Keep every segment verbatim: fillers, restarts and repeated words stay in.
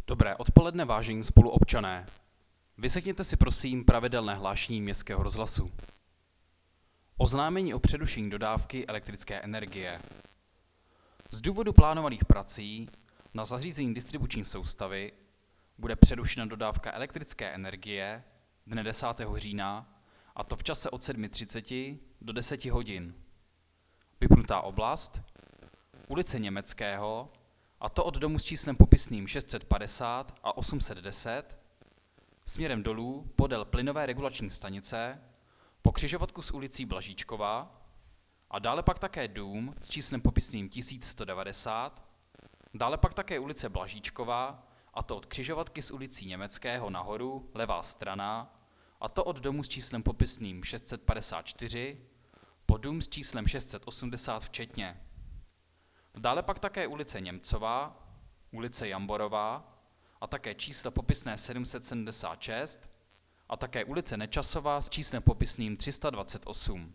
Dobré odpoledne, vážení spoluobčané. Vyslechněte si prosím pravidelné hlášení Městského rozhlasu. Oznámení o přerušení dodávky elektrické energie. Z důvodu plánovaných prací na zařízení distribuční soustavy bude přerušena dodávka elektrické energie dne desátého října, a to v čase od sedm třicet do deset hodin. Vypnutá oblast, ulice Německého, a to od domu s číslem popisným šest set padesát a osm set deset, směrem dolů podél plynové regulační stanice, po křižovatku s ulicí Blažíčková a dále pak také dům s číslem popisným tisíc sto devadesát, dále pak také ulice Blažíčková, a to od křižovatky s ulicí Německého nahoru, levá strana, a to od domu s číslem popisným šest set padesát čtyři po dům s číslem šest set osmdesát včetně. Dále pak také ulice Němcová, ulice Jamborová a také číslo popisné sedm set sedmdesát šest a také ulice Nečasová s číslem popisným tři sta dvacet osm.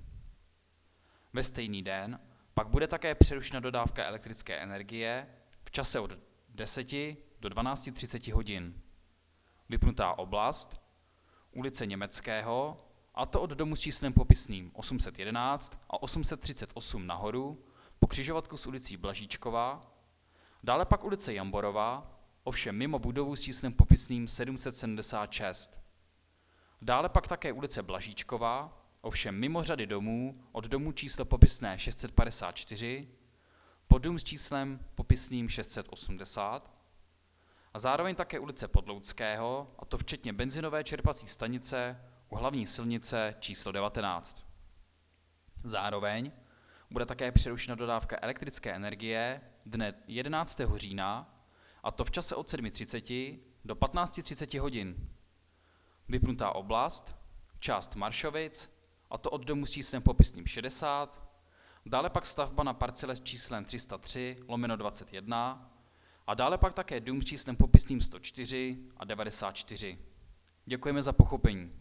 Ve stejný den pak bude také přerušena dodávka elektrické energie v čase od deseti do dvanácti třiceti hodin. Vypnutá oblast, ulice Německého, a to od domu s číslem popisným osm set jedenáct a osm set třicet osm nahoru, po křižovatku s ulicí Blažíčková, dále pak ulice Jamborová, ovšem mimo budovu s číslem popisným sedm set sedmdesát šest. Dále pak také ulice Blažíčková, ovšem mimo řady domů od domu číslo popisné šest set padesát čtyři po dům s číslem popisným šest set osmdesát a zároveň také ulice Podloudského, a to včetně benzinové čerpací stanice u hlavní silnice číslo devatenáct. Zároveň bude také přerušena dodávka elektrické energie dne jedenáctého října, a to v čase od sedm třicet do patnácti třiceti hodin. Vypnutá oblast, část Maršovic, a to od domu s číslem popisným šedesát, dále pak stavba na parcele s číslem tři sta tři lomeno dvacet jedna a dále pak také dům s číslem popisným sto čtyři a devadesát čtyři. Děkujeme za pochopení.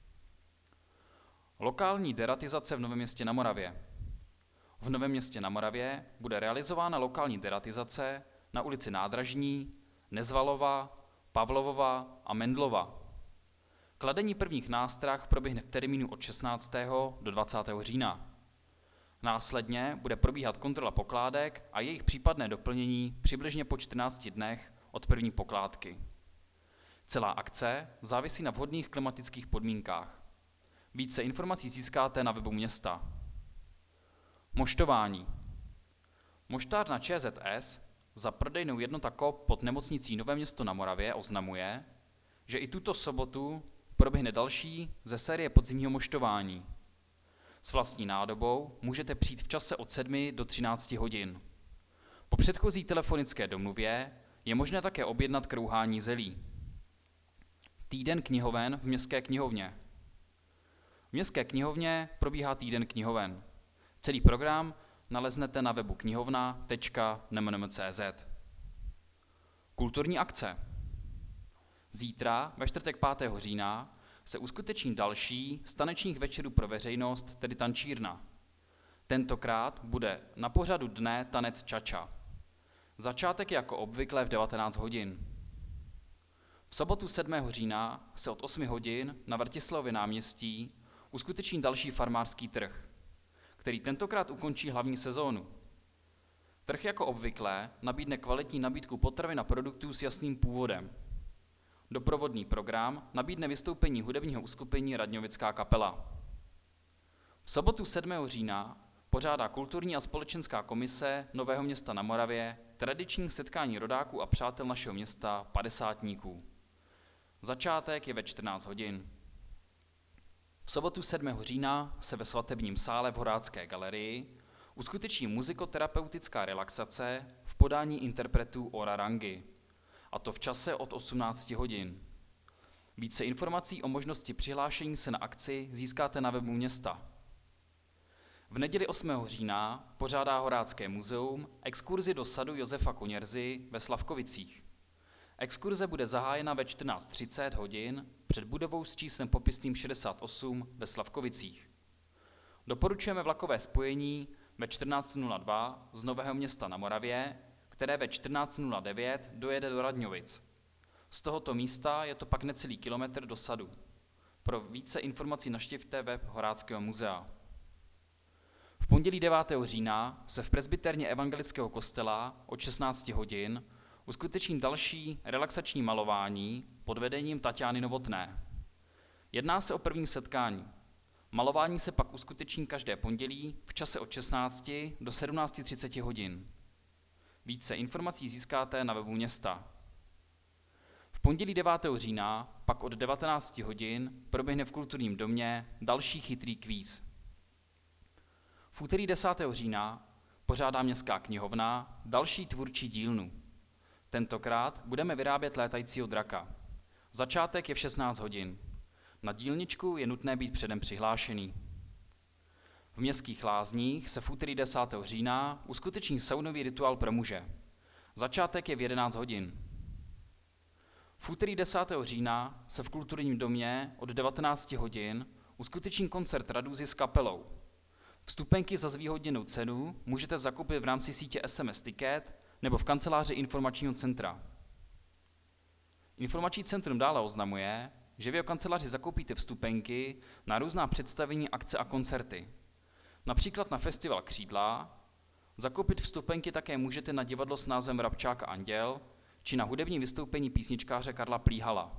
Lokální deratizace v Novém Městě na Moravě. V Novém Městě na Moravě bude realizována lokální deratizace na ulici Nádražní, Nezvalova, Pavlovova a Mendlova. Kladení prvních nástrah proběhne v termínu od šestnáctého do dvacátého října. Následně bude probíhat kontrola pokládek a jejich případné doplnění přibližně po čtrnácti dnech od první pokládky. Celá akce závisí na vhodných klimatických podmínkách. Více informací získáte na webu města. Moštování. Moštárna ČZS za prodejnou jednota Coop pod nemocnicí Nové Město na Moravě oznamuje, že i tuto sobotu proběhne další ze série podzimního moštování. S vlastní nádobou můžete přijít v čase od sedmi do třinácti hodin. Po předchozí telefonické domluvě je možné také objednat krouhání zelí. Týden knihoven v Městské knihovně. V Městské knihovně probíhá týden knihoven. Celý program naleznete na webu knihovna tečka n m n m tečka c z. Kulturní akce. Zítra, ve čtvrtek pátého října, se uskuteční další z tanečních večerů pro veřejnost, tedy tančírna. Tentokrát bude na pořadu dne tanec čača. Začátek je jako obvykle v devatenáct hodin. V sobotu sedmého října se od osmi hodin na Vrtislavově náměstí uskuteční další farmářský trh, který tentokrát ukončí hlavní sezónu. Trh jako obvykle nabídne kvalitní nabídku potravin a produktů s jasným původem. Doprovodný program nabídne vystoupení hudebního uskupení Radňovická kapela. V sobotu sedmého října pořádá kulturní a společenská komise Nového Města na Moravě tradiční setkání rodáků a přátel našeho města padesátníků. Začátek je ve čtrnáct hodin. V sobotu sedmého října se ve svatebním sále v Horácké galerii uskuteční muzikoterapeutická relaxace v podání interpretů Ora Rangy, a to v čase od osmnácti hodin. Více informací o možnosti přihlášení se na akci získáte na webu města. V neděli osmého října pořádá Horácké muzeum exkurzi do sadu Josefa Koněrzy ve Slavkovicích. Exkurze bude zahájena ve čtrnáct třicet hodin před budovou s číslem popisným šedesát osm ve Slavkovicích. Doporučujeme vlakové spojení ve čtrnáct nula dva z Nového Města na Moravě, které ve čtrnáct nula devět dojede do Radňovic. Z tohoto místa je to pak necelý kilometr do sadu. Pro více informací navštivte web Horáckého muzea. V pondělí devátého října se v presbyterně evangelického kostela od šestnácti hodin uskuteční další relaxační malování pod vedením Taťány Novotné. Jedná se o první setkání. Malování se pak uskuteční každé pondělí v čase od šestnácti do sedmnácti třiceti hodin. Více informací získáte na webu města. V pondělí devátého října pak od devatenácti hodin proběhne v kulturním domě další chytrý kvíz. V úterý desátého října pořádá Městská knihovna další tvůrčí dílnu. Tentokrát budeme vyrábět létajícího draka. Začátek je v šestnáct hodin. Na dílničku je nutné být předem přihlášený. V Městských lázních se v úterý desátého října uskuteční saunový rituál pro muže. Začátek je v jedenáct hodin. V úterý desátého října se v kulturním domě od devatenácti hodin uskuteční koncert Radúzy s kapelou. Vstupenky za zvýhodněnou cenu můžete zakoupit v rámci sítě S M S Ticket nebo v kanceláři informačního centra. Informační centrum dále oznamuje, že vy o kanceláři zakoupíte vstupenky na různá představení, akce a koncerty. Například na festival Křídla. Zakoupit vstupenky také můžete na divadlo s názvem Vrabčák a Anděl či na hudební vystoupení písničkáře Karla Plíhala.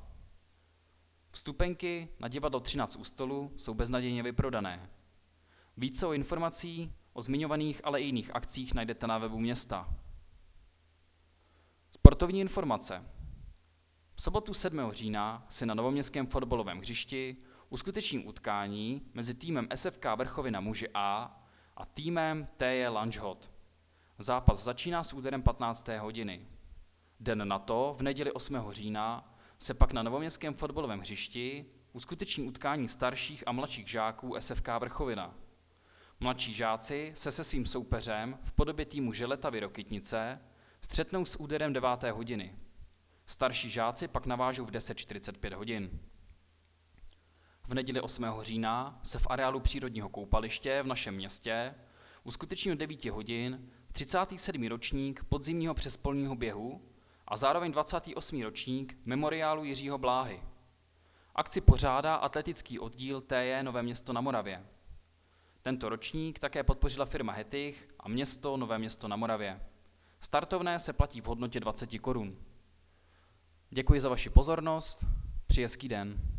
Vstupenky na divadlo třináct u stolu jsou beznadějně vyprodané. Více o informací o zmiňovaných, ale i jiných akcích najdete na webu města. Sportovní informace. V sobotu sedmého října se na novoměstském fotbalovém hřišti uskuteční utkání mezi týmem S F K Vrchovina muži A a týmem T J Lanžhot. Zápas začíná s úderem patnácté hodiny. Den na to, v neděli osmého října, se pak na novoměstském fotbalovém hřišti uskuteční utkání starších a mladších žáků S F K Vrchovina. Mladší žáci se se svým soupeřem v podobě týmu Želetavy Rokytnice střetnou s úderem deváté hodiny. Starší žáci pak navážou v deset čtyřicet pět hodin. V neděli osmého října se v areálu přírodního koupaliště v našem městě uskuteční od devíti hodin třicátý sedmý ročník podzimního přespolního běhu a zároveň dvacátý osmý ročník memoriálu Jiřího Bláhy. Akci pořádá atletický oddíl T J Nové Město na Moravě. Tento ročník také podpořila firma Hettich a město Nové Město na Moravě. Startovné se platí v hodnotě dvacet korun. Děkuji za vaši pozornost, přeji hezký den.